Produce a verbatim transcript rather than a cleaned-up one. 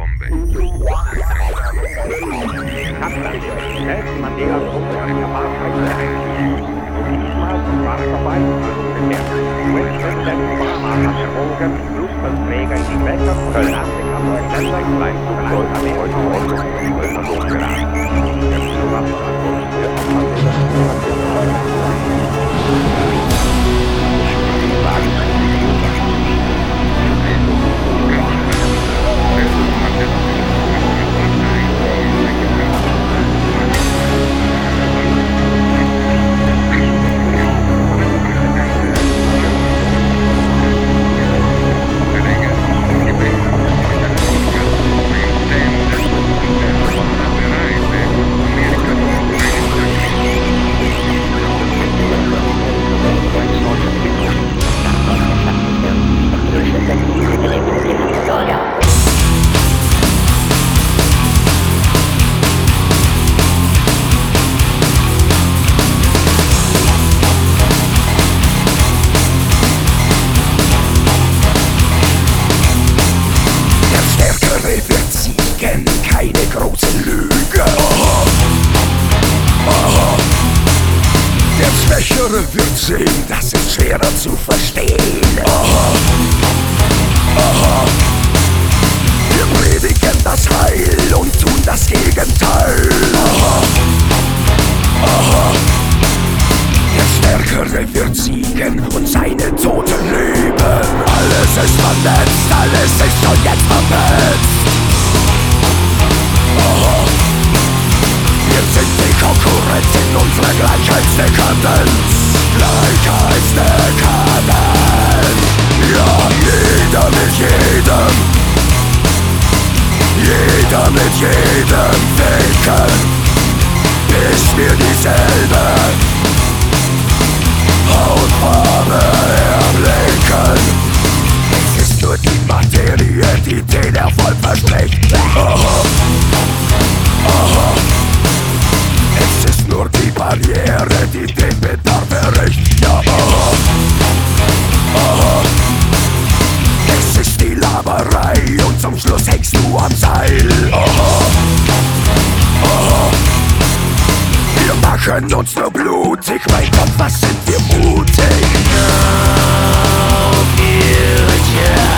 Atombombe. Fußballträger in die Gewässer von Südafrika durch Ländlein zu keine große Lüge. Aha. Aha. Der Schwächere wird sehen, das ist schwerer zu verstehen. Aha. Aha. Wir predigen das Heil und tun das Gegenteil. Aha. Aha. Der Stärkere wird siegen und seine Toten leben. Alles ist vernetzt, alles ist schon jetzt vernetzt. Aha. Wir sind die Konkurrenz in unserer Gleichheitsdekadenz. Gleichheitsdekadenz. Ja, jeder mit jedem. Jeder mit jedem winken, bis wir dieselbe Hautfarbe erblinken. Es ist nur die Materie, die den Erfolg verspricht. Aha. Aha. Es ist nur die Barriere, die den Bedarf erreicht. Ja, aha. Aha. Es ist die Laberei und zum Schluss hängst du am Seil. Aha. Aha. Wir machen uns nur blutig, mein Gott, was sind wir mutig. No future.